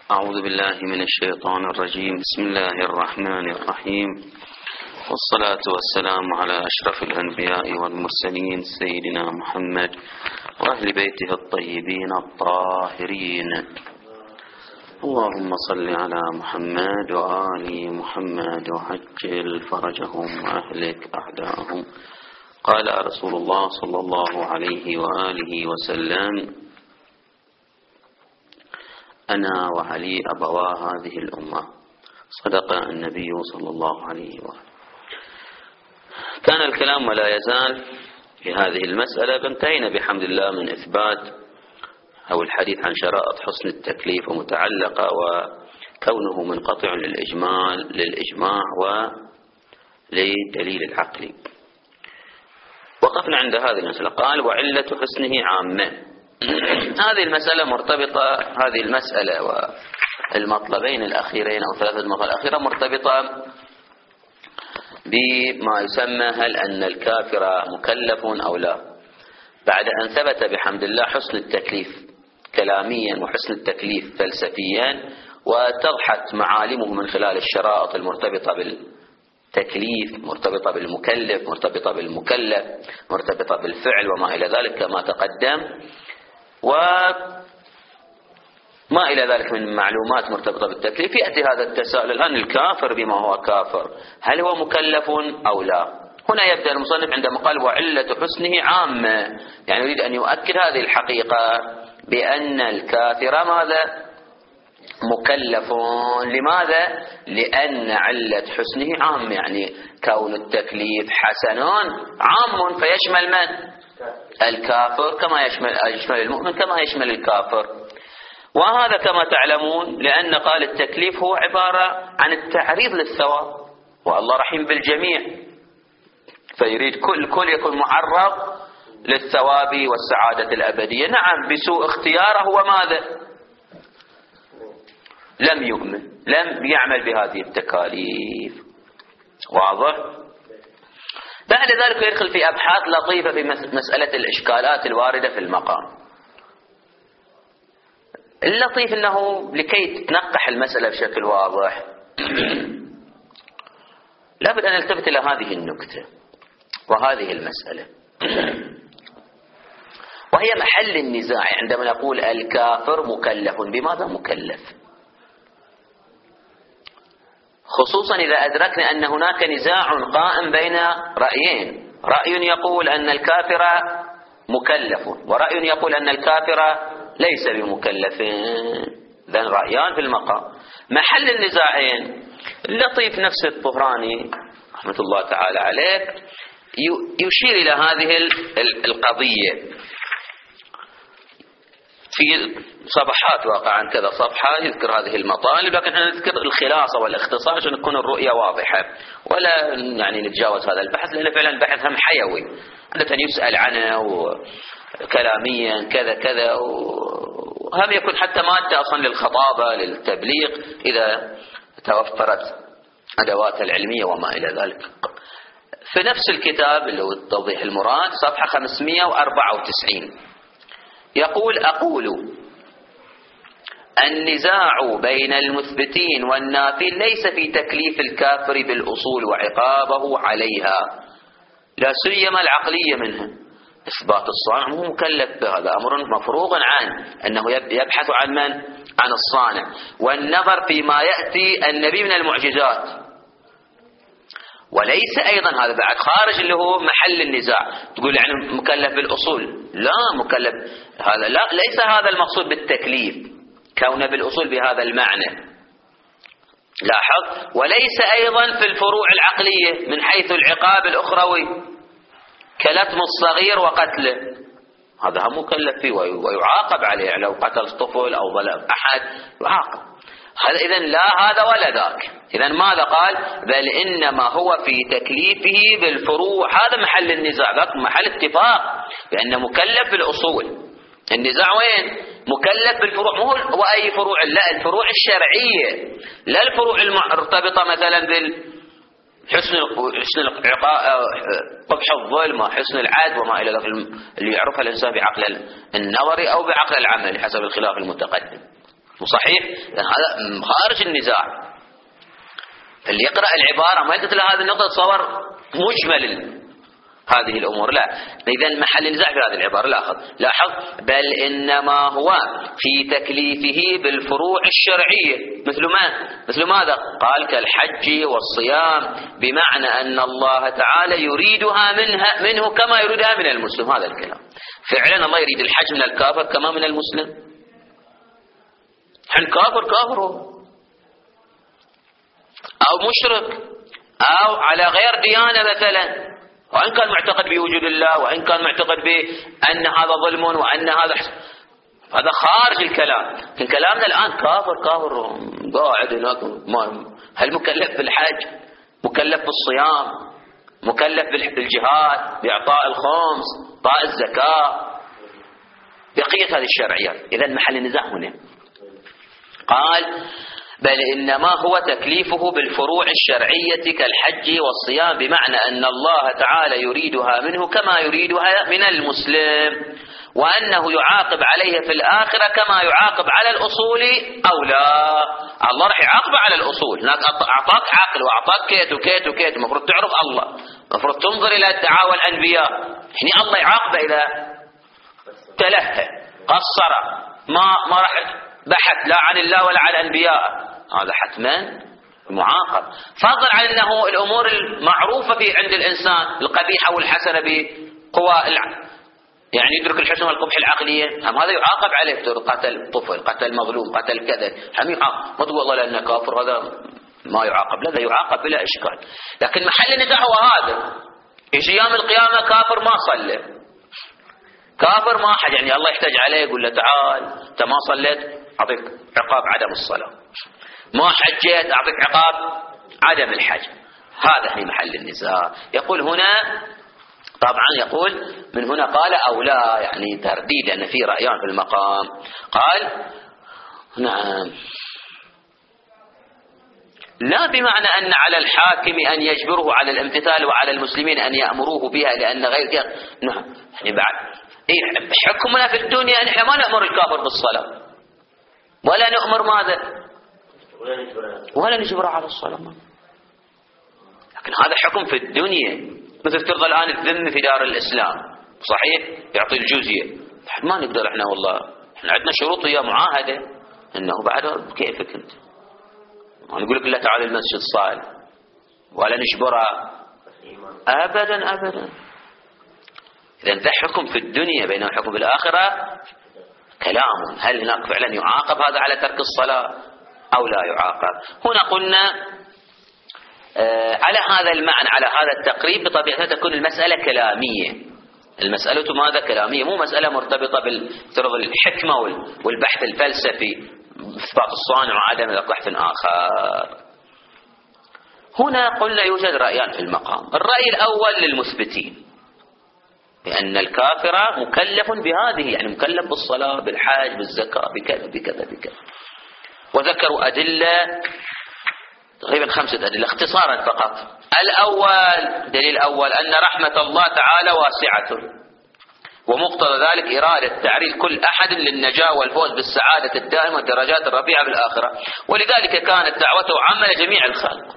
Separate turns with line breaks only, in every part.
أعوذ بالله من الشيطان الرجيم. بسم الله الرحمن الرحيم، والصلاة والسلام على أشرف الأنبياء والمرسلين سيدنا محمد وأهل بيته الطيبين الطاهرين. اللهم صل على محمد وآل محمد وعجل فرجهم وأهلك أعداءهم. قال رسول الله صلى الله عليه وآله وسلم: أنا وعلي أبوا هذه الأمة. صدق النبي صلى الله عليه وآله. كان الكلام ولا يزال في هذه المسألة، فانتهينا بحمد الله من إثبات أو الحديث عن شرائط حسن التكليف ومتعلقة وكونه منقطع للإجماع ولدليل العقل. وقفنا عند هذه المسألة. قال: وعلة حسنه عامة. هذه المسألة مرتبطة، هذه المسألة والمطلبين الأخيرين أو ثلاثة المطالب الأخيرة مرتبطة بما يسمى هل أن الكافر مكلف أو لا. بعد أن ثبت بحمد الله حسن التكليف كلاميا وحسن التكليف فلسفيا، واتضحت معالمه من خلال الشرائط المرتبطة بالتكليف، مرتبطة بالمكلف، مرتبطة بالمكلف، مرتبطة بالفعل وما إلى ذلك كما تقدم، وما إلى ذلك من معلومات مرتبطة بالتكليف. يأتي هذا التساؤل الآن: الكافر بما هو كافر هل هو مكلف أو لا؟ هنا يبدأ المصنف عندما قال: وعلة حسنه عامة، يعني يريد أن يؤكد هذه الحقيقة بأن الكافر ماذا؟ مكلف. لماذا؟ لأن علة حسنه عامة، يعني كون التكليف حسن عام فيشمل من؟ الكافر كما يشمل المؤمن كما يشمل الكافر. وهذا كما تعلمون لأن قال التكليف هو عبارة عن التعريض للثواب، والله رحيم بالجميع، فيريد كل يكون معرض للثواب والسعادة الأبدية. نعم، بسوء اختياره هو ماذا؟ لم يؤمن، لم يعمل بهذه التكاليف. واضح؟ بعد ذلك يدخل في أبحاث لطيفة في مسألة الإشكالات الواردة في المقام. اللطيف أنه لكي تنقح المسألة بشكل واضح لابد أن نلتفت إلى هذه النكتة وهذه المسألة، وهي محل النزاع عندما نقول الكافر مكلف. بماذا مكلف؟ خصوصا إذا أدركنا أن هناك نزاع قائم بين رأيين: رأي يقول أن الكافر مكلف، ورأي يقول أن الكافر ليس بمكلف. ذن رأيان في المقام. محل النزاعين اللطيف نفس الطهراني رحمة الله تعالى عليه يشير إلى هذه القضية في صفحات، واقعا كذا صفحة يذكر هذه المطالب، لكن احنا نذكر الخلاصة والاختصار عشان تكون الرؤية واضحة، ولا يعني نتجاوز هذا البحث، لأن فعلا البحث هم حيوي عادة يسأل عنه كلاميا كذا كذا، وهم يكون حتى مادة أصلا للخطابة للتبليغ إذا توفرت أدوات العلمية وما إلى ذلك. في نفس الكتاب اللي هو توضيح المراد صفحة 594 يقول: أقول النزاع بين المثبتين والنافين ليس في تكليف الكافر بالأصول وعقابه عليها، لا سيما العقلية منها. إثبات الصانع مو مكلف بهذا، أمر مفروغ عنه، أنه يبحث عن من؟ عن الصانع. والنظر فيما يأتي النبي من المعجزات، وليس أيضا هذا بعد خارج اللي هو محل النزاع. تقول يعني مكلف بالأصول؟ لا، مكلف هذا لا، ليس هذا المقصود بالتكليف كونه بالأصول بهذا المعنى. لاحظ: وليس أيضا في الفروع العقلية من حيث العقاب الأخروي كلتم الصغير وقتله، هذا هم مكلف فيه ويعاقب عليه، لو قتل طفل أو ظلم أحد يعاقب. هذا إذن لا هذا ولا ذاك. إذن ماذا قال؟ بل إنما هو في تكليفه بالفروع، هذا محل النزاع، ذاك محل اتفاق بأنه مكلف بالأصول. النزاع وين؟ مكلف بالفروع، مو وأي فروع، لا، الفروع الشرعية، لا الفروع المرتبطة مثلا بالحسن العقاب، قبح الظلم وحسن العدل وما إلى ذلك اللي يعرفها الإنسان بعقل النظري أو بعقل العملي حسب الخلاف المتقدم. صحيح؟ لأن هذا خارج النزاع. اللي يقرأ العبارة ما يقول له هذه النقطة تصور مجمل هذه الأمور، لا. إذن محل النزاع في هذه العبارة لاحظ بل إنما هو في تكليفه بالفروع الشرعية مثل ماذا؟ قال كالحج والصيام، بمعنى أن الله تعالى يريدها منه كما يريدها من المسلم. هذا الكلام فعلا الله يريد الحج من الكافر كما من المسلم. حين كافر أو مشرك أو على غير ديانة مثلا، وإن كان معتقد بوجود الله، وإن كان معتقد بأن هذا ظلم وأن هذا خارج الكلام. لكن كلامنا الآن كافر قاعد هناك، هل مكلف بالحج، مكلف بالصيام، مكلف بالجهاد، بإعطاء الخمس، إعطاء الزكاة، بقية هذه الشرعيات. إذن محل النزاع هنا. قال بل إنما هو تكليفه بالفروع الشرعية كالحج والصيام، بمعنى أن الله تعالى يريدها منه كما يريدها من المسلم، وأنه يعاقب عليه في الآخرة كما يعاقب على الأصول أو لا. الله راح يعاقب على الأصول، هناك أعطاك عقل وأعطاك كيت وكيت وكيت، المفروض تعرف الله، المفروض تنظر إلى دعاوى الأنبياء. هنا الله يعاقب إذا تلهى قصر، ما راح بحث لا عن الله ولا عن الأنبياء، هذا حتما معاقب. فضل عن أنه الأمور المعروفة في عند الإنسان القبيحة والحسنة بقوى يعني يدرك الحسن والقبح العقلية، هذا يعاقب عليه. قتل طفل، قتل مظلوم، قتل كذا، هم يعاقب. ما تقول والله لأنه كافر هذا ما يعاقب، لا، يعاقب بلا إشكال. لكن محل النزاع هو هذا. يجي يوم القيامة كافر ما صلى، كافر ما حج، يعني الله يحتاج عليه يقول له تعال أنت ما صليت أعطيك عقاب عدم الصلاة، ما حجيت أعطيك عقاب عدم الحج. هذا هي محل النزاع. يقول هنا طبعا، يقول من هنا قال أو لا، يعني ترديد، لأن في رأيان في المقام. قال نعم، لا بمعنى أن على الحاكم أن يجبره على الامتثال وعلى المسلمين أن يأمروه بها، لأن غير كذا. نعم، يعني بعد حكمنا في الدنيا نحن ما نأمر الكافر بالصلاة، ولا نأمر ماذا، ولا نجبره على الصلاة. لكن هذا حكم في الدنيا. مثل ترضى الآن الذم في دار الإسلام، صحيح، يعطي الجزية، ما نقدر احنا، والله احنا عندنا شروط ويا معاهدة انه بعد كيفك انت، نقول لك لا تعال المسجد صال، ولا نجبره ابدا ابدا. اذا ذا حكم في الدنيا، بينما حكم في الآخرة كلام. هل هناك فعلا يعاقب هذا على ترك الصلاة او لا يعاقب؟ هنا قلنا على هذا المعنى، على هذا التقريب، بطبيعتها تكون المسألة كلامية. المسألة ماذا؟ كلامية، مو مسألة مرتبطة بالفرض الحكمة والبحث الفلسفي، إثبات الصانع وعدم بحث آخر. هنا قلنا يوجد رأيان في المقام. الرأي الأول للمثبتين بأن الكافر مكلف بهذه، يعني مكلف بالصلاة، بالحج، بالزكاة، بكذا بكذا بكذا، وذكروا أدلة تقريبا 5 أدلة اختصارا فقط. الأول، دليل الأول، أن رحمة الله تعالى واسعة، ومقتضى ذلك إرادة تعريض كل أحد للنجاة والفوز بالسعادة الدائمة والدرجات الرفيعة بالآخرة، ولذلك كانت دعوته عامة لجميع الخلق.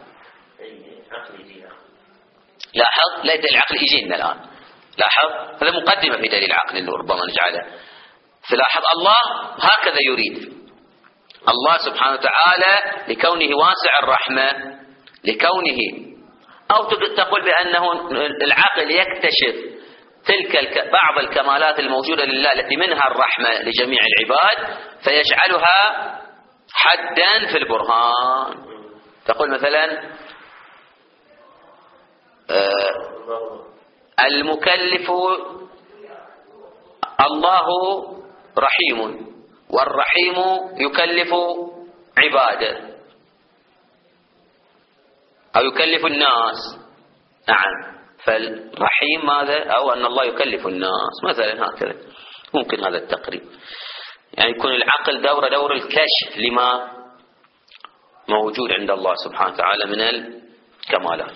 لاحظ، لا دليل العقل يجينا الآن، لاحظ هذا مقدمة في دليل العقل اللي ربما نجعله. فلاحظ الله هكذا يريد، الله سبحانه وتعالى لكونه واسع الرحمة، لكونه، أو تقول بأنه العقل يكتشف تلك بعض الكمالات الموجودة لله التي منها الرحمة لجميع العباد، فيجعلها حدا في البرهان. تقول مثلا المكلف الله رحيم، والرحيم يكلف عباده أو يكلف الناس. نعم، فالرحيم ماذا؟ أو أن الله يكلف الناس مثلا، هكذا ممكن هذا التقريب. يعني يكون العقل دور الكشف لما موجود عند الله سبحانه وتعالى من الكمالات.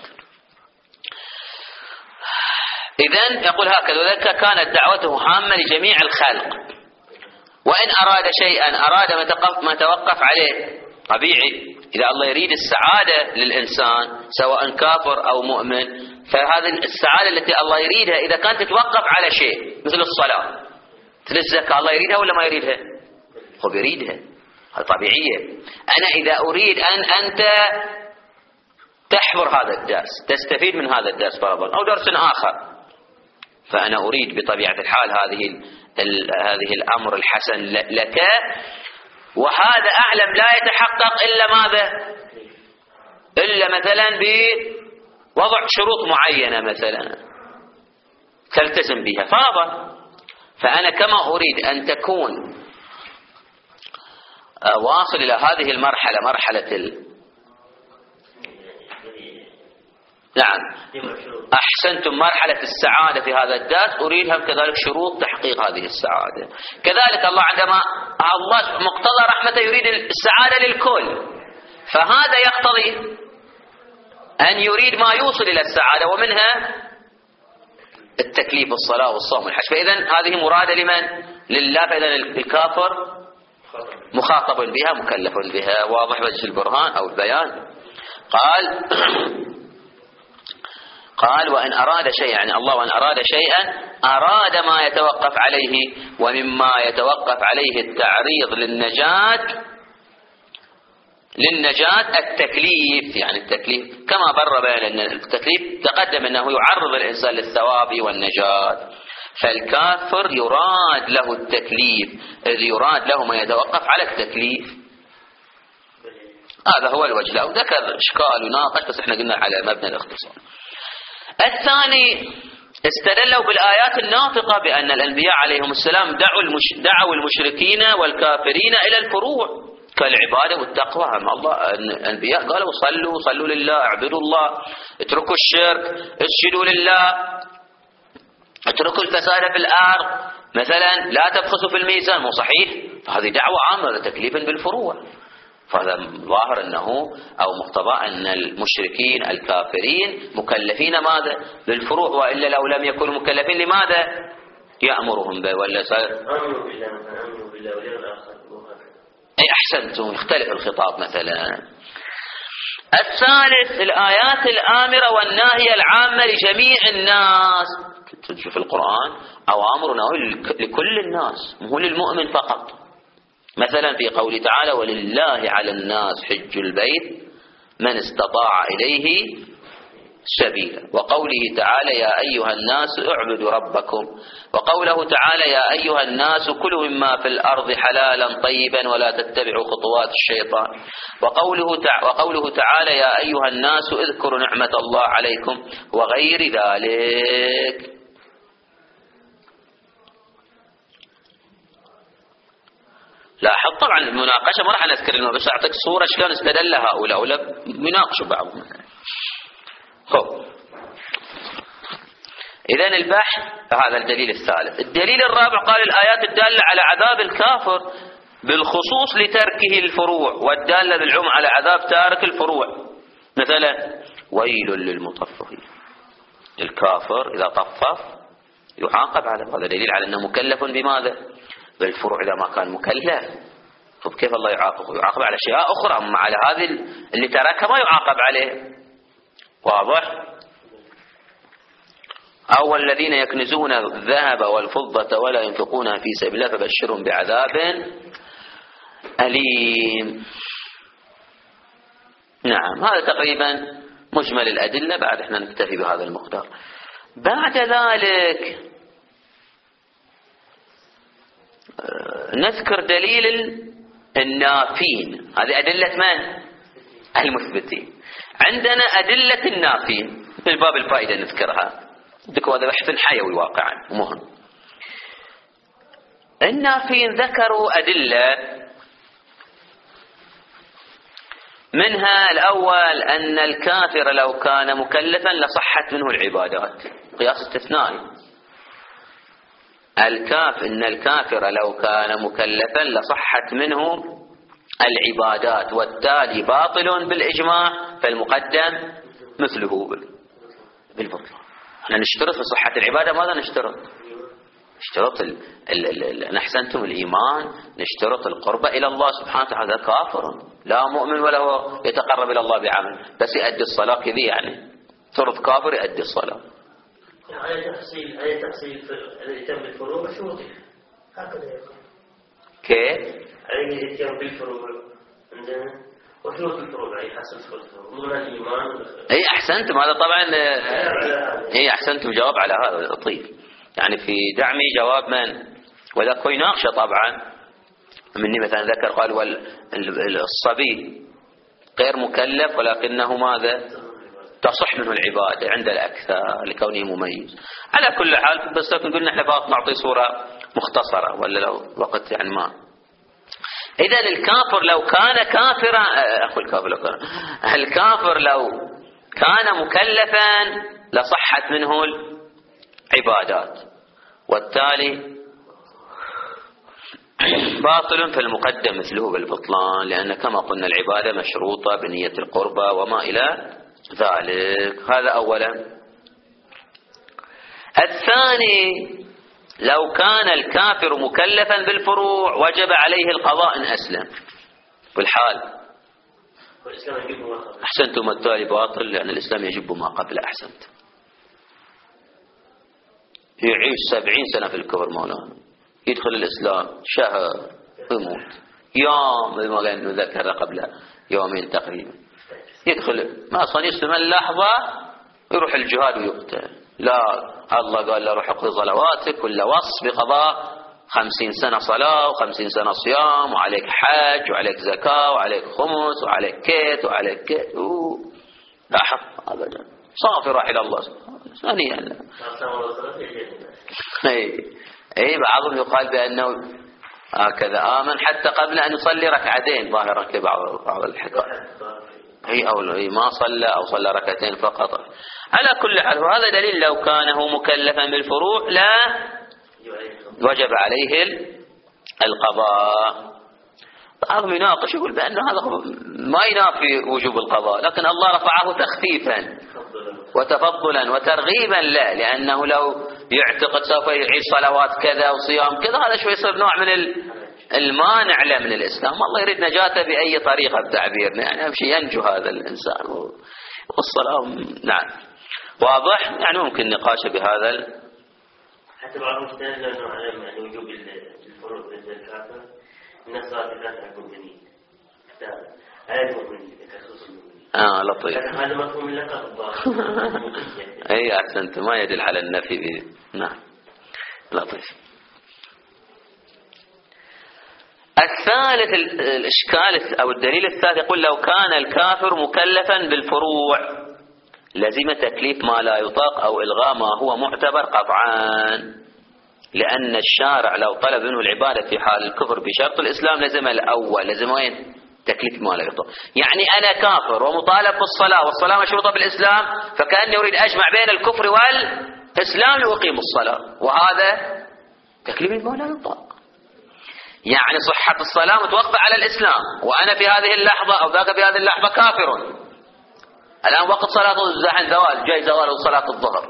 إذن يقول هكذا، وذلك كانت دعوته هامة لجميع الخلق، وإن أراد شيئا أراد ما توقف عليه. طبيعي إذا الله يريد السعادة للإنسان سواء كافر أو مؤمن، فهذه السعادة التي الله يريدها إذا كانت تتوقف على شيء مثل الصلاة مثل الزكاة، الله يريدها ولا ما يريدها؟ هو يريدها، هذا طبيعية. أنا إذا أريد أن أنت تحضر هذا الدرس تستفيد من هذا الدرس فرضا أو درس آخر، فأنا أريد بطبيعة الحال هذه الأمر الحسن لك، وهذا أعلم لا يتحقق إلا ماذا؟ إلا مثلا بوضع شروط معينة مثلا تلتزم بها فرضا. فأنا كما أريد أن تكون واصل إلى هذه المرحلة، مرحلة نعم أحسنتم، مرحلة السعادة في هذا الدرس أريدها كذلك شروط تحقيق هذه السعادة. كذلك الله عندما الله مقتضى رحمته يريد السعادة للكل، فهذا يقتضي أن يريد ما يوصل إلى السعادة، ومنها التكليف والصلاة والصوم والحج. فإذا هذه مرادة لمن؟ لله. فإذا الكافر مخاطب بها مكلف بها. واضح وجه البرهان أو البيان؟ قال وإن أراد شيئا، يعني الله وإن أراد شيئا أراد ما يتوقف عليه، ومما يتوقف عليه التعريض للنجاة التكليف. يعني التكليف كما بر بين أن التكليف تقدم أنه يعرض الإنسان للثواب والنجاة، فالكافر يراد له التكليف، إذ يراد له ما يتوقف على التكليف. هذا هو الوجه له. ذكر إشكال وناقش بس احنا قلنا على مبنى الاختصار. الثاني استدلوا بالآيات الناطقة بأن الأنبياء عليهم السلام دعوا المشركين والكافرين إلى الفروع كالعبادة والتقوى. الله الأنبياء قالوا صلوا لله، اعبدوا الله، اتركوا الشرك، اسجدوا لله، اتركوا الفساد في الأرض، مثلا لا تبخسوا في الميزان. مو صحيح؟ هذه دعوة عامة تكليفا بالفروع. فهذا ظاهر أنه أو مقتضى أن المشركين الكافرين مكلفين ماذا؟ بالفروع، وإلا لو لم يكونوا مكلفين لماذا يأمرهم به؟ ولا
أمنوا بالله واليوم الآخر.
أي أحسنتم، يختلف الخطاب مثلا. الثالث الآيات الآمرة والناهية العامة لجميع الناس. تشوف القرآن أوامر ونواهي لكل الناس، مو للمؤمن فقط. مثلا في قوله تعالى ولله على الناس حج البيت من استطاع إليه سبيلا، وقوله تعالى يا أيها الناس اعبدوا ربكم، وقوله تعالى يا أيها الناس كلوا مما في الأرض حلالا طيبا ولا تتبعوا خطوات الشيطان، وقوله تعالى يا أيها الناس اذكروا نعمة الله عليكم وغير ذلك. لاحظ طبعا المناقشة ما راح نذكر لهم، بس أعطيك صورة شلون استدل هؤلاء ولا يناقشوا بعضهم. إذن البحث هذا الدليل الثالث. الدليل الرابع قال الآيات الدالة على عذاب الكافر بالخصوص لتركه الفروع، والدالة بالعموم على عذاب تارك الفروع. مثلا ويل للمطففين، الكافر إذا طفف يعاقب على هذا، دليل على أنه مكلف بماذا؟ بالفروع. إذا ما كان مكلف طب كيف الله يعاقب على أشياء أخرى، أما على هذه اللي تركها ما يعاقب عليه. واضح؟ أو الذين يكنزون الذهب والفضة ولا ينفقونها في سبيل الله فبشرهم بعذاب أليم. نعم، هذا تقريبا مجمل الأدلة. بعد احنا نكتفي بهذا المقدار. بعد ذلك نذكر دليل النافين. هذه أدلة من؟ المثبتين. عندنا أدلة النافين في باب الفائدة نذكرها، هذا بحث حيوي واقعا مهم. النافين ذكروا أدلة، منها الأول أن الكافر لو كان مكلفا لصحت منه العبادات، قياس استثنائي. إن الكافر لو كان مكلفا لصحت منه العبادات، والتالي باطل بالإجماع، فالمقدم مثله بالبطلان. احنا نشترط في صحة العبادة، ماذا نشترط؟ اشترط أن أحسنتم الإيمان، نشترط القربة إلى الله سبحانه وتعالى. هذا كافر لا مؤمن ولا هو يتقرب إلى الله بعمل، بس يؤدي الصلاة كذي يعني فرض كافر يؤدي الصلاة.
أي تحصيل الذي يتم بالفروع وشروطه هكذا يقول.
كيف؟
الذي يتم بالفروع عندنا وشروط الفروع أي حسب شروط الفروع من الإيمان.
أي أحسنتم، هذا طبعا أي أحسنتم جواب على هذا لطيف، يعني في دعمي جواب من وذاك يناقشه طبعا مني مثلا ذكر قال والصبي غير مكلف ولكنه ماذا تصح منه العبادة عند الأكثر لكونه مميز. على كل حال بس قلنا احنا فقط نعطي صورة مختصرة ولا لو وقت يعني ما. إذا الكافر لو كان كافرا الكافر لو كان مكلفا لصحت منه العبادات، والتالي باطل في المقدم مثله بالبطلان، لأن كما قلنا العبادة مشروطة بنية القربة وما إلى ذلك. هذا أولا. الثاني لو كان الكافر مكلفا بالفروع وجب عليه القضاء إن أسلم بالحال. أحسنتم، التالي باطل لأن الإسلام يجب ما قبل. أحسنت، يعيش 70 سنة في الكفر مولانا، يدخل الإسلام شهر يموت يوم ما ذكر قبل يومين تقريبا، يدخل ما أصلا يسلم اللحظة يروح الجهاد ويقتل. لا، الله قال له روح اقضي صلواتك ولا وصف بقضاء 50 سنة صلاة و50 سنة صيام وعليك حج وعليك زكاة وعليك خمس وعليك كيت وعليك كيت. لا حق أبدا، صافي راح إلى الله ثانيا. أي بعضهم يقال بأنه هكذا آمن حتى قبل أن يصلي ركعتين ظاهرا كبعض الحكاية. أو ما صلى أو صلى ركعتين فقط. على كل حال هذا دليل لو كانه مكلفا بالفروع لا وجب عليه القضاء. بعضهم يناقش يقول بأن هذا ما ينافي وجوب القضاء، لكن الله رفعه تخفيفا وتفضلا وترغيبا له، لأنه لو يعتقد سوف يعيش صلوات كذا وصيام كذا هذا شوي يصير نوع من المانع له من الإسلام. الله يريد نجاته بأي طريقة بتعبيرنا، يعني أمشي ينجو هذا الإنسان والصلاة. نعم واضح، يعني ممكن نقاشه بهذا
حتى بعضهم استدل أنه علم يعني وجوب الفروض بالنسبة للكافر من الصلاة لا تكون جديد هذا المؤمن كخصوص المؤمن.
لطيف.
هذا مفهوم اللقب.
أي أحسنت، ما يدل على النفي. نعم لطيف. الثالث الإشكال أو الدليل الثالث يقول لو كان الكافر مكلفا بالفروع لزم تكليف ما لا يطاق أو إلغاء ما هو معتبر قطعا، لأن الشارع لو طلب منه العبادة في حال الكفر بشرط الإسلام لزم الأول. لزم وين؟ تكليف ما لا يطاق. يعني أنا كافر ومطالب بالصلاة والصلاة مشروطة بالإسلام، فكأني أريد أجمع بين الكفر والإسلام لأقيم الصلاة، وهذا تكليف ما لا يطاق. يعني صحة الصلاة متوقفة على الإسلام، وأنا في هذه اللحظة أو ذاك في هذه اللحظة كافر. الآن وقت صلاة الزوال جاي زوال صلاة الظهر،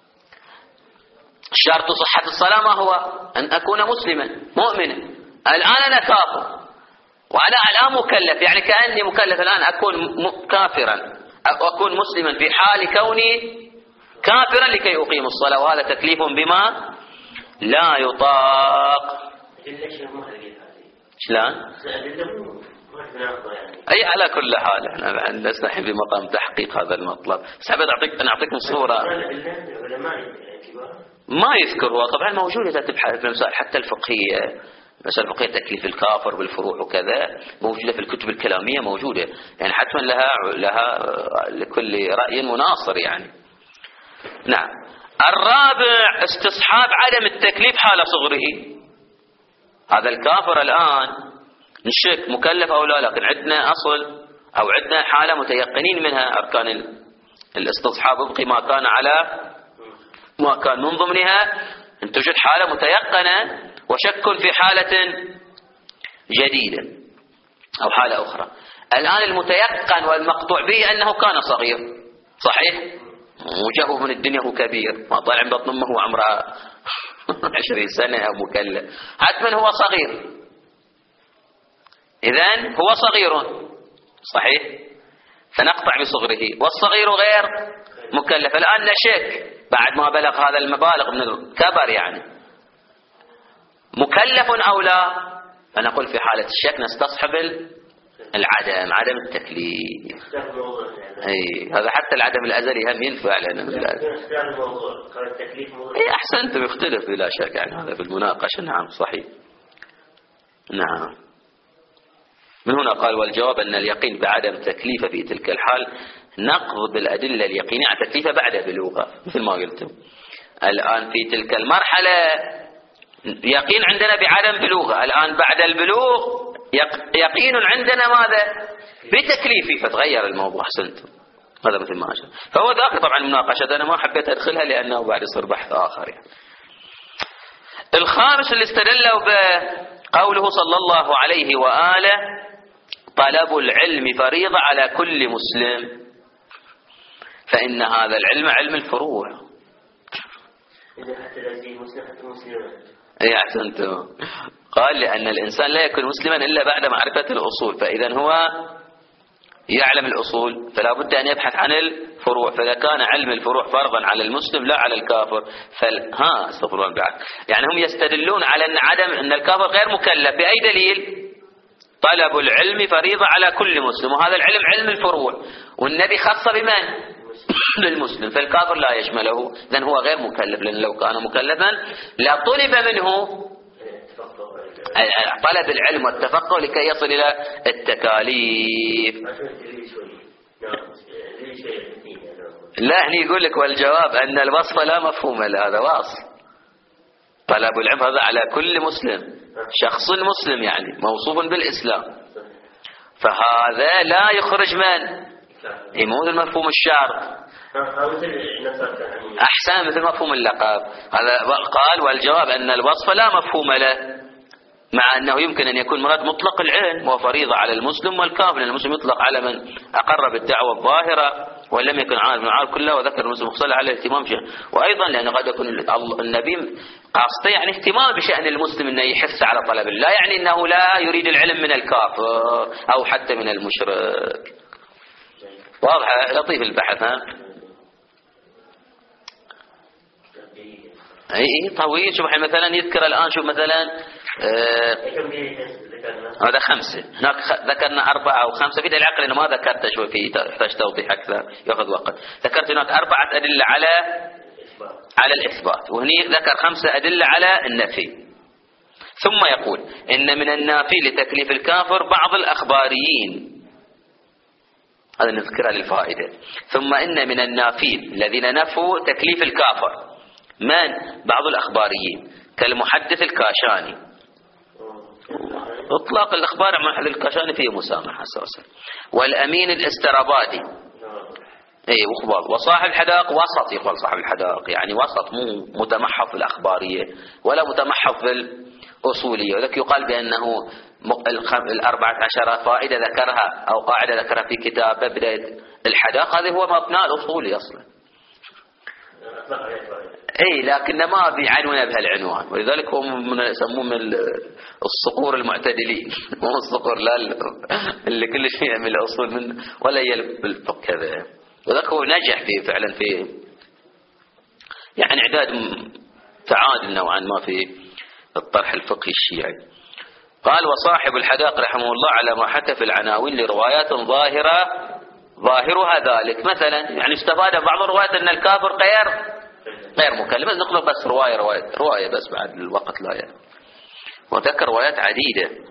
شرط صحة الصلاة ما هو؟ أن أكون مسلما مؤمنا. الآن أنا كافر وأنا الآن مكلف، يعني كأني مكلف الآن أكون كافرا أو أكون مسلما في حال كوني كافرا لكي أقيم الصلاة، وهذا تكليف بما لا يطاق. شلون؟ أي على كل حال احنا نستحي بمقام تحقيق هذا المطلب. بس حبيت أعطيكم صورة ما يذكر هو طبعا موجود إذا تبحث في المسائل حتى الفقهية، مسائل الفقهية تكليف الكافر بالفروع وكذا موجودة في الكتب الكلامية موجودة، يعني حتما لها لكل رأي مناصر يعني. نعم. الرابع استصحاب عدم التكليف حال صغره. هذا الكافر الآن نشك مكلف أو لا، لكن عندنا أصل أو عندنا حالة متيقنين منها أركان الاستصحاب يبقي ما كان على ما كان من ضمنها أن توجد حالة متيقنة وشك في حالة جديدة أو حالة أخرى. الآن المتيقن والمقطوع به أنه كان صغير صحيح، وجهه من الدنيا هو كبير، ما طالع من بطن أمه عمرها 20 سنة أو مكلف، حتما هو صغير. إذن هو صغير صحيح، فنقطع بصغره، والصغير غير مكلف. الآن نشك بعد ما بلغ هذا المبالغ من الكبر، يعني مكلف أو لا؟ فنقول في حالة الشك نستصحب العدم، عدم التكليف. هذا حتى العدم الأزلي هم ينفع لنا من أحسنتم، يختلف بلا شك، يعني هذا في المناقشة. نعم صحيح. نعم. من هنا قال والجواب أن اليقين بعدم تكليف في تلك الحال نقض بالأدلة اليقينية على تكليفه بعد بلوغه، مثل ما قلتم. الآن في تلك المرحلة يقين عندنا بعدم بلوغه، الآن بعد البلوغ يقين عندنا ماذا؟ بتكليفه، فتغير الموضوع. أحسنتم، هذا مثل ما أشار. فهو ذاك طبعا مناقشة، أنا ما حبيت أدخلها لأنه بعد يصير بحث آخر. يعني الخامس اللي استدلوا بقوله صلى الله عليه وآله طلب العلم فريضة على كل مسلم، فإن هذا العلم علم الفروع. أي أحسنتم. قال لأن الإنسان لا يكون مسلما إلا بعد معرفة الأصول، فإذا هو يعلم الأصول فلا بد أن يبحث عن الفروع. فإذا كان علم الفروع فرضا على المسلم لا على الكافر، استغفر الله بعد. يعني هم يستدلون على أن الكافر غير مكلف بأي دليل؟ طلب العلم فريضة على كل مسلم، وهذا العلم علم الفروع، والنبي خص بمن؟ للمسلم، فالكافر لا يشمله، إذن هو غير مكلف. لأن لو كان مكلفا لا طلب منه طلب العلم والتفقه لكي يصل إلى التكاليف. لا، هني يقول لك والجواب أن الوصف لا مفهوم له، هذا واصف. طلب العلم هذا على كل مسلم، شخص مسلم يعني موصوف بالإسلام، فهذا لا يخرج من مو مثل مفهوم الشرط. أحسن، مثل مفهوم اللقب. هذا قال والجواب أن الوصف لا مفهوم له، مع أنه يمكن أن يكون مراد مطلق العلم وفريضة على المسلم والكافر، لأن المسلم يطلق على من أقر بالدعوة الظاهرة ولم يكن عارف من العالم كله، وذكر المسلم مخصلة على الاهتمام بشأن. وأيضا لأن قد يكون النبي قاصده يعني اهتمام بشأن المسلم أنه يحث على طلب، لا يعني أنه لا يريد العلم من الكافر أو حتى من المشرك. واضح؟ لطيف البحث. ها اي طويل. شوف مثلا يذكر الآن، شوف مثلا هذا 5، هناك ذكرنا 4 أو 5 في العقل، أنا ما ذكرته، شوي فيه يحتاج توضيح أكثر يأخذ وقت. ذكرت هناك 4 أدلة على الإثبات، وهني ذكر 5 أدلة على النفي. ثم يقول إن من النافي لتكليف الكافر بعض الأخباريين، هذا نذكرها للفائدة. ثم إن من النافين الذين نفوا تكليف الكافر من؟ بعض الأخباريين كالمحدث الكاشاني. اطلاق الأخبار عن محدث الكاشاني فيه مسامحة أساسا. والأمين الاسترابادي وخباط. وصاحب الحدائق وسط، يقول صاحب الحدائق يعني وسط، مو متمحض في الأخبارية ولا متمحض في الأصولية. وذلك يقال بأنه 14 فائدة ذكرها أو قاعدة ذكرها في كتابه بداية الحدائق، هذا هو مبنى الأصولي أصلا. لكن ما بيعنونه بهالعنوان، ولذلك هم يسمون من الصقور المعتدلين، مو الصقور لا اللي كل شيء من الأصول من ولا يلف بالفقه كذا. وذلك هو نجح فيه فعلا في يعني إعداد تعادل نوعا ما في الطرح الفقهي الشيعي. قال وصاحب الحدائق رحمه الله على ما حكى في العناوين لروايات ظاهرها ذلك. مثلا يعني استفاد بعض الروايات أن الكافر غير مكلف، نقول بس رواية بس بعد الوقت لا يعني. وذكر روايات عديدة.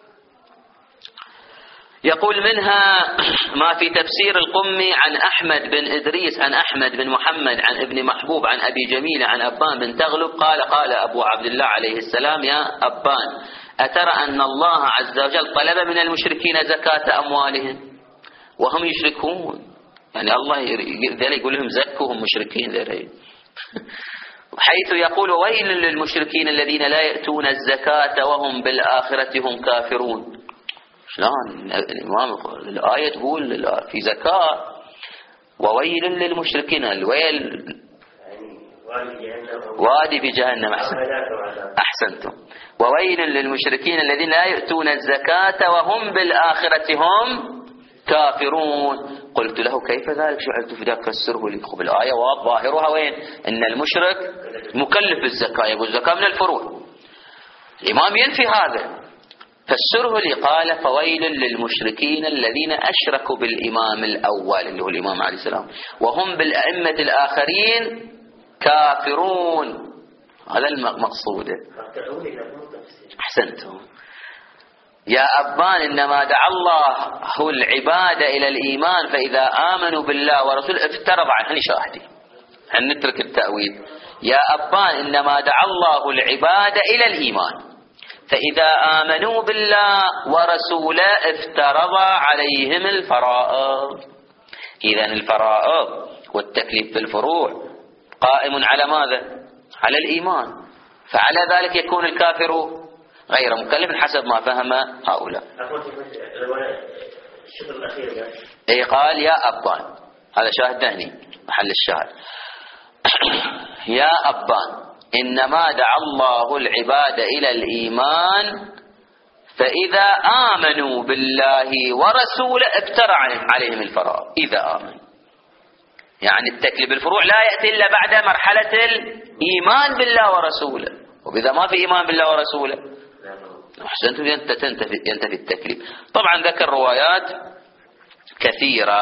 يقول منها ما في تفسير القمي عن أحمد بن إدريس عن أحمد بن محمد عن ابن محبوب عن أبي جميل عن أبان بن تغلب قال أبو عبد الله عليه السلام يا أبان أترى أن الله عز وجل طلب من المشركين زكاة أموالهم وهم يشركون؟ يعني الله يقول لهم زكوا هم مشركين ذرين. حيث يقول ويل للمشركين الذين لا يأتون الزكاة وهم بالآخرة هم كافرون. شلون الإمام الآية تقول في زكاة وويل للمشركين؟ الويل وادي بجهنم. أحسنتم. وويل للمشركين الذين لا يؤتون الزكاة وهم بالآخرة هم كافرون. قلت له كيف ذلك جعلت في ذاك فسره لي. خب الآية ظاهرها وين؟ إن المشرك مكلف بالزكاة، يقول الزكاة من الفروع. الإمام ينفي هذا، فسره لي. قال فويل للمشركين الذين أشركوا بالإمام الأول اللي هو الإمام عليه السلام وهم بالأئمة الآخرين كافرون. هذا المقصود. أحسنتم. يا أبان إنما دعا الله العباد إلى الإيمان فإذا آمنوا بالله ورسوله افترض عنه شاهدي. نترك التأويل. يا أبان إنما دعا الله العباد إلى الإيمان فإذا آمنوا بالله ورسوله افترض عليهم الفرائض. إذن الفرائض والتكليف بالفروع قائم على ماذا؟ على الإيمان. فعلى ذلك يكون الكافر غير مكلف حسب ما فهم هؤلاء. أي قال يا أبان، هذا شاهد دهني محل الشاهد. يا أبان إنما دعا الله العباد إلى الإيمان فإذا آمنوا بالله ورسوله افترض عليهم الفرائض. إذا آمنوا يعني التكليف بالفروع لا يأتي إلا بعد مرحلة الإيمان بالله ورسوله، وإذا ما في إيمان بالله ورسوله أحسنتم ينتفي التكليف. طبعا ذكر روايات كثيرة.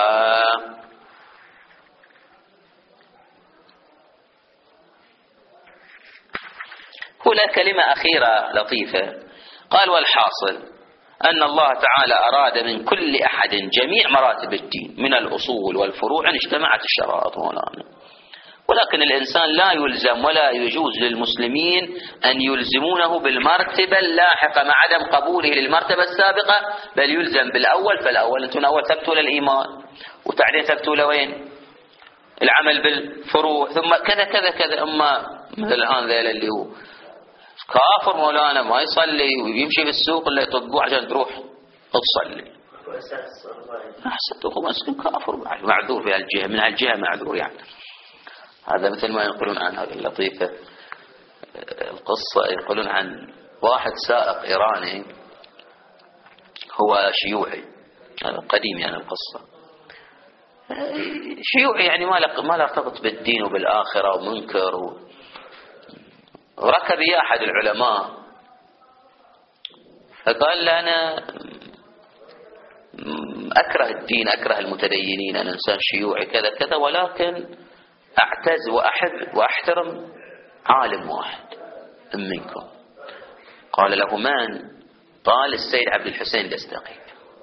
هنا كلمة أخيرة لطيفة. قال والحاصل أن الله تعالى أراد من كل أحد جميع مراتب الدين من الأصول والفروع أن اجتمعت الشرائط مولانا، ولكن الإنسان لا يلزم ولا يجوز للمسلمين أن يلزمونه بالمرتبة اللاحقة مع عدم قبوله للمرتبة السابقة، بل يلزم بالأول. فالأول أنتم أول ثبتوا للإيمان وتعدين ثبتوا لوين؟ العمل بالفروع، ثم كذا كذا كذا. أما مثل الآن ذيل اللي هو كافر مولانا ما يصلي ويمشي في السوق اللي يطبقوه عشان تروح تصلي. أحسنتم مسلم كافر معذور في هالجهة، من هالجهة معذور يعني. هذا مثل ما يقولون عن هذه اللطيفة القصة، يقولون عن واحد سائق إيراني هو شيوعي، هذا قديم يعني القصة. شيوعي يعني ما لا ارتبط بالدين وبالآخرة ومنكر وركب يا أحد العلماء فقال له أنا أكره الدين، أكره المتدينين، أنا إنسان شيوعي كذا كذا، ولكن أعتز وأحب وأحترم عالم واحد منكم. قال له من؟ قال السيد عبد الحسين الدستقي.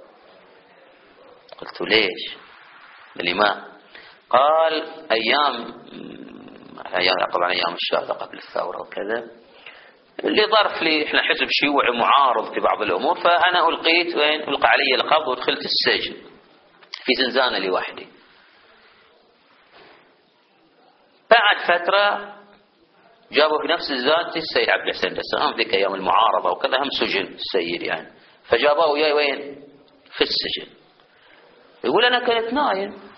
قلت ليش؟ لما؟ قال أيام طبعا أيام الشهداء قبل الثورة وكذا، اللي ظرف لي إحنا حزب شيوعي معارض في بعض الأمور، فأنا ألقيت وين؟ ألقى علي القبض ودخلت السجن في زنزانة لوحدي. بعد فترة جابوا في نفس الزنزانة السيد عبد الحسين الدستقي، ذيك أيام المعارضة وكذا، هم سجن السيد يعني، فجابوه وياي وين؟ في السجن. يقول أنا كنت نايم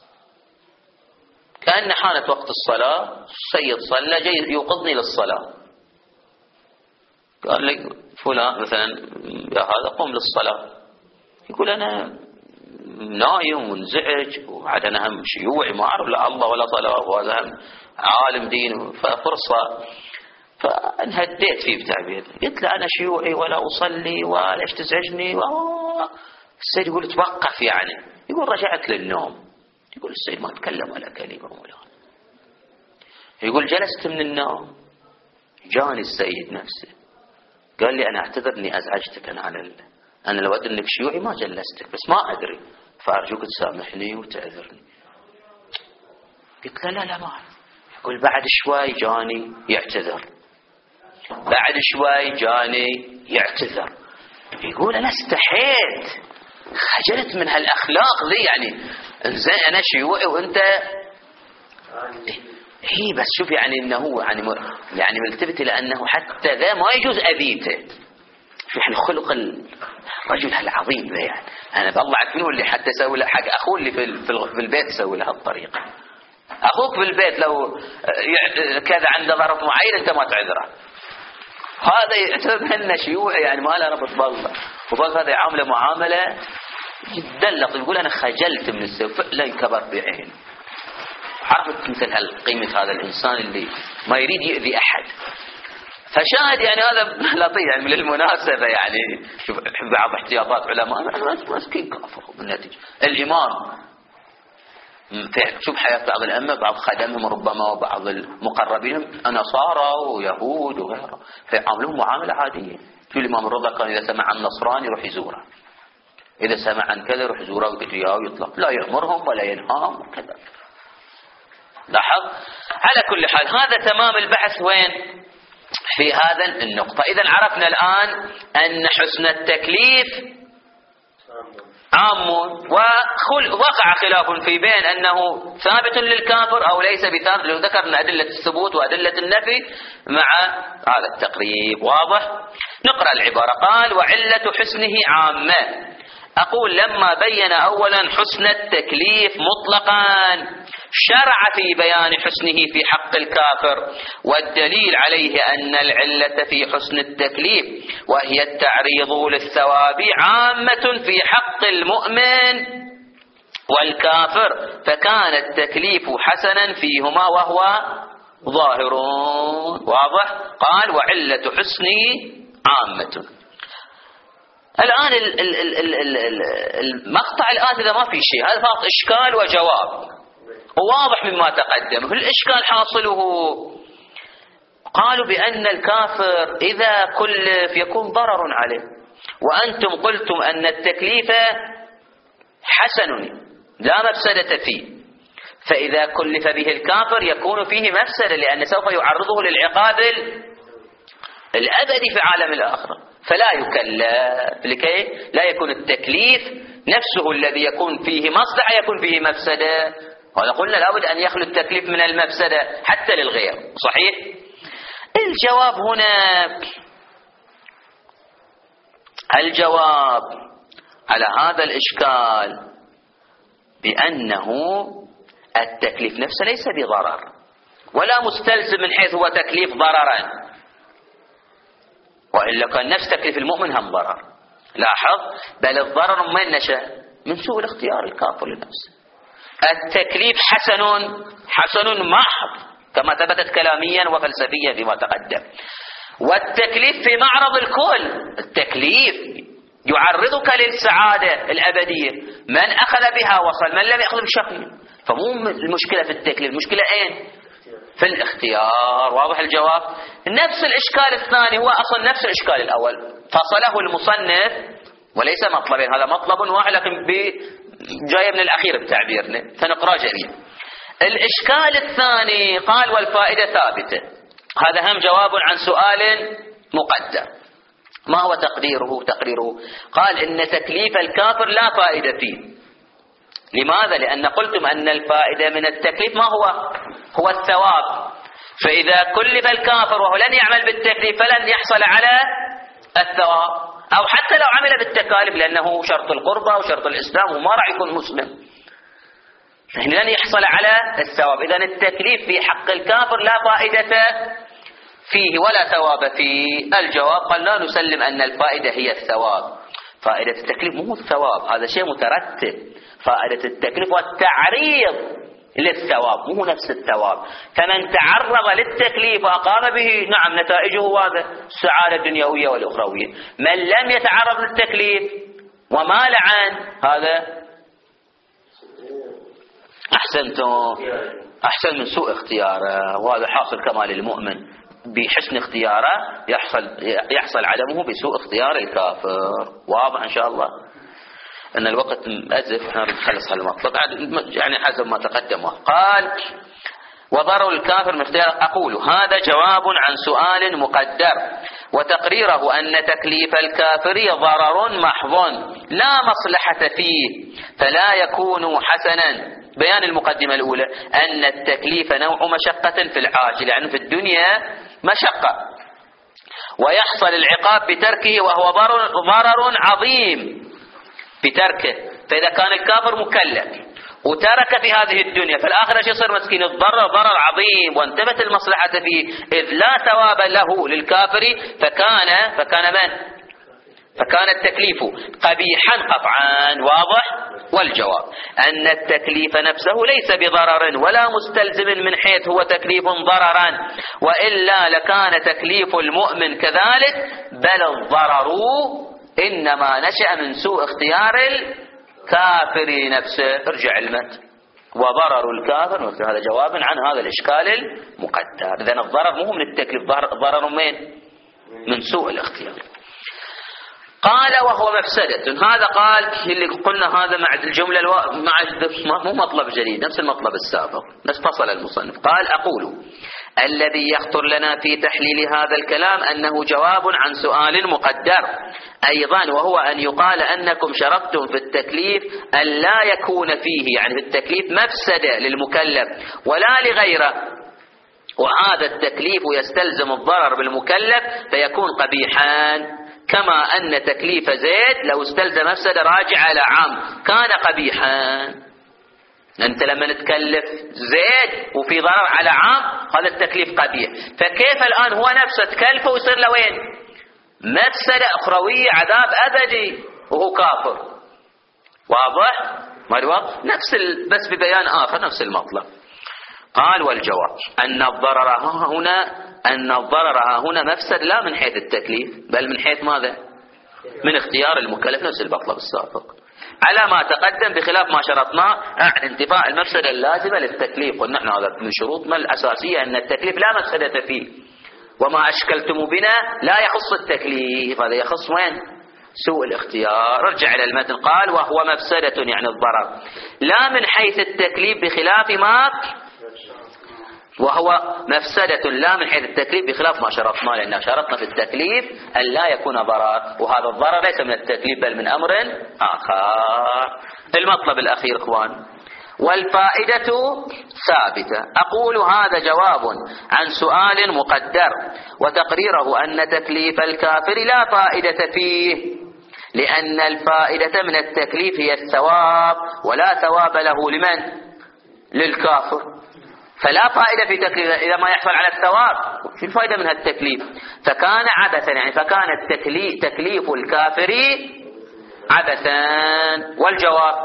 كأن حانت وقت الصلاة، السيد صلى جاي يوقظني للصلاة، قال لي فلان مثلا يا هذا قم للصلاة. يقول أنا نايم منزعج وعاد أنا هم شيوعي ما أعرف لا الله ولا صلاة وهذا هم عالم دين، ففرصة فانهديت فيه بتعبير، قلت له أنا شيوعي ولا أصلي وليش تزعجني. السيد يقول توقف يعني، يقول رجعت للنوم. يقول السيد ما تكلم ولا كلمة ولا. يقول جلست من النوم جاني السيد نفسه قال لي أنا أعتذر أني أزعجتك، أنا لو أدري أنك شيوعي ما جلستك، بس ما أدري، فأرجوك تسامحني وتعذرني. قلت له لا ما. يقول بعد شوي جاني يعتذر، بعد شوي جاني يعتذر. يقول أنا استحيت، خجلت من هالأخلاق ذي يعني، إنزين أنا شيوعي وأنت هي بس شوف يعني إنه يعني ملتفت إلى أنه حتى ذا ما يجوز أذيته. شوف يعني خلق الرجل العظيم ذا يعني، أنا بطلعت منه اللي حتى أسوي له حق أخوه اللي في البيت أسوي له هالطريقة. أخوك بالبيت لو كذا عنده ظرف معين أنت ما تعذره، هذا يعتبر أنه شيوعي يعني ما له ربط بالله، وبس هذا يعامله معاملة جدا لطيف. يقول أنا خجلت من السوء، فعلا كبر بعين. عرفت مثل قيمة هذا الإنسان اللي ما يريد يؤذي أحد. فشاهد يعني هذا لطيف يعني من المناسبة، يعني شوف بعض احتياطات علماء مسكين كافر بالنتيجة. الإمام شوف حياة بعض الأئمة، بعض خدمهم ربما وبعض المقربين نصارى ويهود وغيره، فيعاملون معاملة عادية. شو الإمام الرضا كان إذا سمع عن نصراني يروح يزوره، إذا سمع عن كذا يروح يزوره ويجياه ويطلق، لا يأمرهم ولا ينهاهم وكذا. لاحظ. على كل حال هذا تمام البحث وين؟ في هذا النقطة. إذا عرفنا الآن أن حسن التكليف عام، ووقع خلاف في بين أنه ثابت للكافر أو ليس بثابت. لو ذكرنا أدلة الثبوت وأدلة النفي مع هذا التقريب واضح. نقرأ العبارة. قال وعلة حسنه عامة. أقول لما بين أولا حسن التكليف مطلقا شرع في بيان حسنه في حق الكافر، والدليل عليه أن العلة في حسن التكليف وهي التعريض للثواب عامة في حق المؤمن والكافر، فكان التكليف حسنا فيهما وهو ظاهر واضح. قال وعلة حسنه عامة. الآن المقطع الآن إذا ما في شيء، هذا فقط إشكال وجواب وواضح مما تقدم. في الإشكال حاصله قالوا بأن الكافر إذا كلف يكون ضرر عليه، وأنتم قلتم أن التكليف حسن لا مفسدة فيه، فإذا كلف به الكافر يكون فيه مفسدة، لأن سوف يعرضه للعقاب الأبدي في عالم الآخرة، فلا يكلف لكي لا يكون التكليف نفسه الذي يكون فيه مصلحة يكون فيه مفسدة. وقلنا قلنا لابد أن يخلو التكليف من المفسدة حتى للغير. صحيح؟ الجواب هنا، الجواب على هذا الإشكال بأنه التكليف نفسه ليس بضرر ولا مستلزم من حيث هو تكليف ضررا، وإلا كان نفس تكليف المؤمن هم ضرر. لاحظ. بل الضرر من نشأ من سوء الاختيار الكافر لنفسه. التكليف حسن محض كما ثبتت كلاميا وفلسفيا فيما تقدم، والتكليف في معرض الكل. التكليف يعرضك للسعادة الأبدية، من أخذ بها وصل، من لم يأخذ بشقي. فمو المشكلة في التكليف، المشكلة أين؟ في الاختيار. واضح الجواب. نفس الإشكال الثاني هو أصلا نفس الإشكال الأول، فصله المصنف وليس مطلبين، هذا مطلب واحد لكن جاي من الأخير بتعبيرنا، فنقرأ جميعا. الإشكال الثاني قال والفائدة ثابتة. هذا هم جواب عن سؤال مقدر. ما هو تقريره؟ قال إن تكليف الكافر لا فائدة فيه. لماذا؟ لأن قلتم أن الفائدة من التكليف ما هو الثواب، فإذا كلف الكافر وهو لن يعمل بالتكليف فلن يحصل على الثواب، أو حتى لو عمل بالتكاليف لأنه شرط القربة وشرط الإسلام وما راح يكون مسلم، لن يحصل على الثواب. إذن التكليف في حق الكافر لا فائدة فيه ولا ثواب فيه. الجواب قال لا نسلم أن الفائدة هي الثواب. فائدة التكليف مو الثواب، هذا شيء مترتب. فائدة التكليف والتعريض للثواب مو نفس الثواب. فمن تعرض للتكليف وأقام به نعم نتائجه هذا السعادة الدنيوية والأخروية. من لم يتعرض للتكليف ومال عن هذا أحسن من سوء اختياره، وهذا حاصل كمال المؤمن بحسن اختياره يحصل عدمه بسوء اختيار الكافر. واضح إن شاء الله. أن الوقت أزف، احنا نخلص هالمطلب يعني حسب ما تقدم. قال وضرر الكافر من اختيار. أقول هذا جواب عن سؤال مقدر، وتقريره أن تكليف الكافر ضرر محض لا مصلحة فيه فلا يكون حسنا. بيان المقدمة الأولى أن التكليف نوع مشقة في العاجل، يعني في الدنيا مشقة، ويحصل العقاب بتركه وهو ضرر عظيم بتركه. فإذا كان الكافر مكلف وترك في هذه الدنيا، في الآخرة شو يصير مسكين؟ الضرر ضرر عظيم وانتبت المصلحة فيه، إذ لا ثواب له للكافر فكان من؟ فكان التكليف قبيحا قطعا. واضح؟ والجواب أن التكليف نفسه ليس بضرر ولا مستلزم من حيث هو تكليف ضررا، وإلا لكان تكليف المؤمن كذلك، بل الضرر إنما نشأ من سوء اختيار الكافر لنفسه. ارجع المتن. وضرر الكافر، هذا جواب عن هذا الإشكال المقدر. إذن الضرر مو من التكليف، ضرر من سوء الاختيار. قال وهو مفسدة. هذا قال اللي قلنا هذا مع الجملة مو مطلب جديد، نفس المطلب السابق، بس فصل المصنف. قال أقول الذي يخطر لنا في تحليل هذا الكلام أنه جواب عن سؤال مقدر أيضا، وهو أن يقال أنكم شرطتم في التكليف أن لا يكون فيه، يعني في التكليف، مفسدة للمكلف ولا لغيره، وهذا التكليف يستلزم الضرر بالمكلف فيكون قبيحا، كما أن تكليف زيد لو استلزم مفسدة راجعة إلى عام كان قبيحا. أنت لما نتكلف زيد وفي ضرر على عام هذا التكليف قبيح، فكيف الآن هو نفسه تكلفه ويصير له وين؟ مفسدة أخروية، عذاب أبدي وهو كافر. واضح؟ ما الوقت؟ بس ببيان آخر نفس المطلب. قال والجواب أن الضرر هنا مفسد لا من حيث التكليف، بل من حيث ماذا؟ من اختيار المكلف، نفس المطلب السابق، على ما تقدم، بخلاف ما شرطناه عن انتفاء المفسدة اللازمة للتكليف. قلنا نحن هذا من شروطنا الأساسية أن التكليف لا مفسدة فيه، وما أشكلتم بنا لا يخص التكليف، هذا يخص وين؟ سوء الاختيار. رجع إلى المتن. قال وهو مفسدة يعني الضرر لا من حيث التكليف بخلاف ما وهو مفسدة لا من حيث التكليف بخلاف ما شرطنا، لأن شرطنا في التكليف أن لا يكون ضرر، وهذا الضرر ليس من التكليف بل من أمر آخر. المطلب الأخير إخوان، والفائدة ثابتة. أقول هذا جواب عن سؤال مقدر، وتقريره أن تكليف الكافر لا فائدة فيه، لأن الفائدة من التكليف هي الثواب، ولا ثواب له لمن؟ للكافر. فلا فائدة في تكليف إذا ما يحصل على الثواب، شو الفائدة من هالتكليف؟ فكان عبثا، يعني فكان تكليف الكافر عبثا. والجواب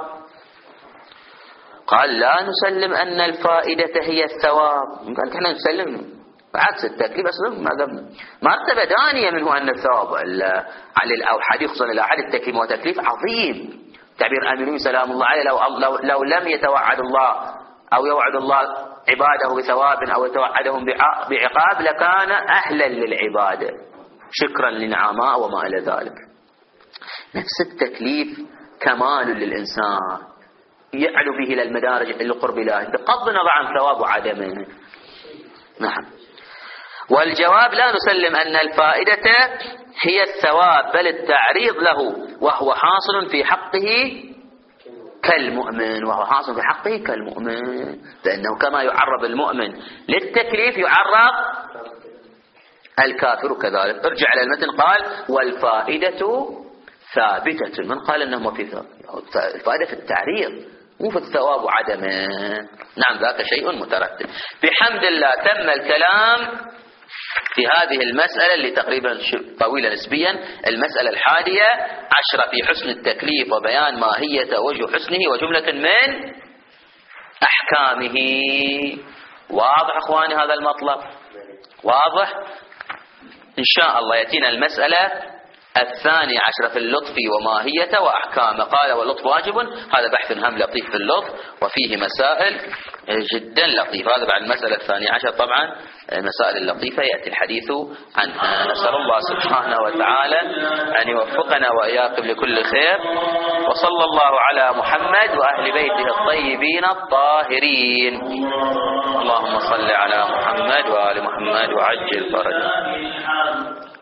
قال لا نسلم أن الفائدة هي الثواب. قال احنا نسلم عكس التكليف أصلا مرتبة دانية منه أن الثواب على الأوحد، خصوصا الأحد التكليف هو تكليف عظيم. تعبير أمير سلام الله عليه لو لم يتوعد الله أو يوعد الله عباده بثواب أو يتوعدهم بعقاب لكان أهلا للعبادة شكرا لنعماء وما إلى ذلك. نفس التكليف كمال للإنسان يعلو به إلى المدارج إلى القرب الله بغض النظر عن ثواب وعدمه. نعم. والجواب لا نسلم أن الفائدة هي الثواب بل التعريض له، وهو حاصل في حقه كالمؤمن، لأنه كما يعرض المؤمن للتكليف يعرض الكافر كذلك. ارجع إلى المتن. قال والفائدة ثابتة. من قال أنه في الفائدة في التعريض مو في الثواب وعدمه. نعم ذاك شيء مترتب. بحمد الله تم الكلام في هذه المسألة اللي تقريبا طويلة نسبيا، المسألة 11 في حسن التكليف وبيان ماهية وجه حسنه وجملة من أحكامه. واضح أخواني هذا المطلب؟ واضح؟ إن شاء الله يأتينا المسألة 12 في اللطف وماهية وأحكامه. قال واللطف واجب، هذا بحث هم لطيف في اللطف وفيه مسائل جدا لطيفة. هذا بعد المسألة 12 طبعا المسائل اللطيفة يأتي الحديث عنها. نسأل الله سبحانه وتعالى أن يوفقنا وإياكم لكل خير، وصلى الله على محمد وأهل بيته الطيبين الطاهرين. اللهم صل على محمد وآل محمد وعجل فرجه.